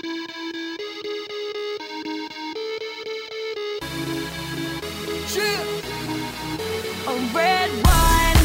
A red wine,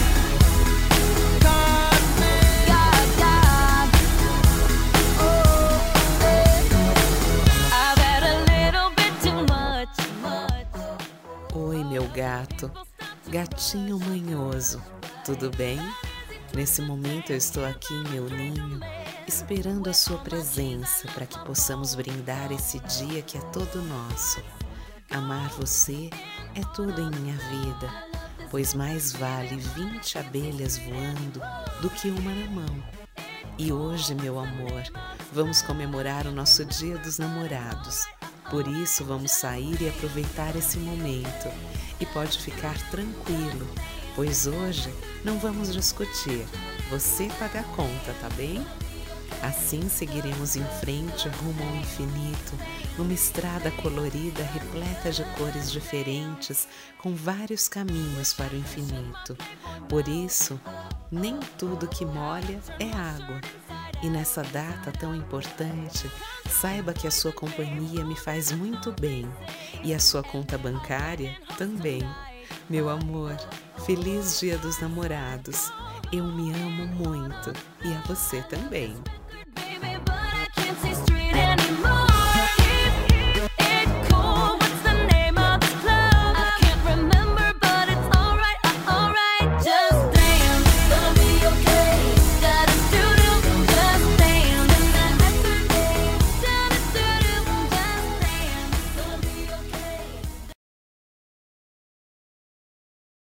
yeah, yeah. Oh, yeah. I've had a little bit too much. Oi, meu gato, gatinho manhoso, tudo bem? Nesse momento eu estou aqui em meu ninho, esperando a sua presença para que possamos brindar esse dia que é todo nosso. Amar você é tudo em minha vida, pois mais vale 20 abelhas voando do que uma na mão. E hoje, meu amor, vamos comemorar o nosso Dia dos Namorados. Por isso, vamos sair e aproveitar esse momento. E pode ficar tranquilo, pois hoje não vamos discutir. Você paga a conta, tá bem? Assim seguiremos em frente rumo ao infinito, numa estrada colorida repleta de cores diferentes, com vários caminhos para o infinito. Por isso, nem tudo que molha é água. E nessa data tão importante, saiba que a sua companhia me faz muito bem e a sua conta bancária também. Meu amor, feliz Dia dos Namorados! Eu me amo muito e a você também.